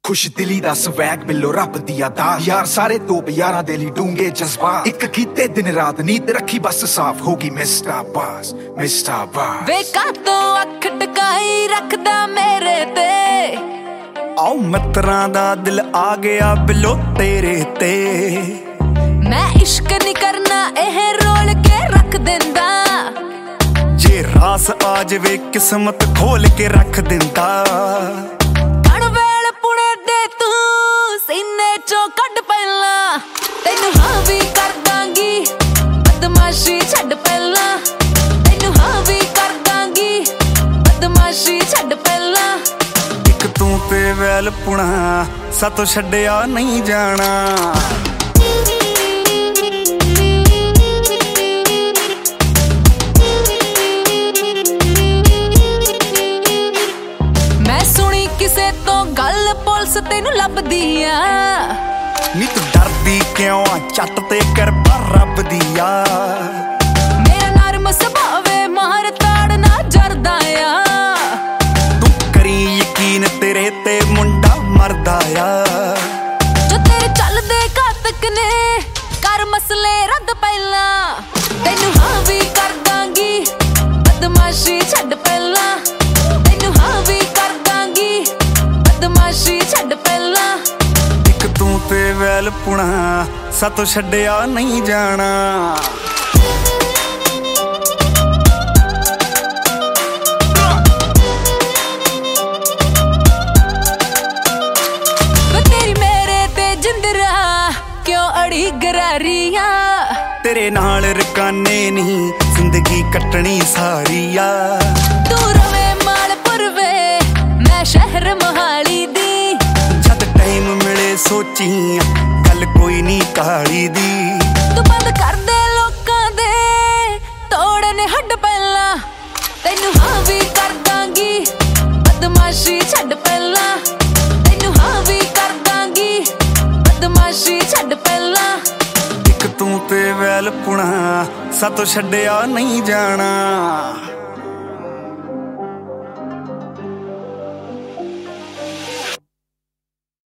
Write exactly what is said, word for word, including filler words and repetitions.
खुश दिली दा स्वैग मिलो रब दी अदा यार सारे तोप यारां दे लई डूंगे जज्बा इक कीते दिन रात नींद रखी बस साफ होगी मिस्टर बास मिस्टर बास वे कातों अख टकाई रखदा मेरे ते आओ मित्रां दा दिल आ गया बिलो तेरे ते मैं इश्क नहीं करना एह रोल के रख दिंदा जे रास आ जावे किस्मत खोल के रख दिंदा कड पहला तेनू हाँ भी कर दांगी बदमाशी छड़ पहला तेनू हाँ भी कर दांगी बदमाशी छड़ पहला एक तू ते वैल पुणा सातों छड्डिया नहीं जाना मैं सुनी किसे तो गल पुलिस तेनू लभदी आ नी तू डरदी क्यों चट ते कर रब दिया मेरा नरम सुभावे मार ताड़ ना जरदा आ तू करी यकीन तेरे ते मुंडा मरदा आ जो तेरे चलदे घातक ने कर मसले रद्द पहला तेनू हाँ भी कर दांगी बदमाशी छड़ पहला तेनू हाँ भी कर दांगी बदमाशी छड़ पहला तू ते वैल पुणा सातों छड्डिया नहीं जाना तेरी मेरे ते जिंदरा क्यों अड़ी गरारिया तेरे नाल रकाने नहीं जिंदगी कटनी सारिया तू रवे मालपुर वे मैं शहर मोहाली दी टाइम मिले सोची गल कोई नहीं काली दी तू बंद कर दे लोकां दे तोड़ने हड्ड पहला तेनू हाँ भी कर दांगी बदमाशी छड़ पहला तेनू हाँ भी कर दांगी बदमाशी छड़ पहला एक तू ते वैल पुणा सातों छड्डिया नहीं जाना।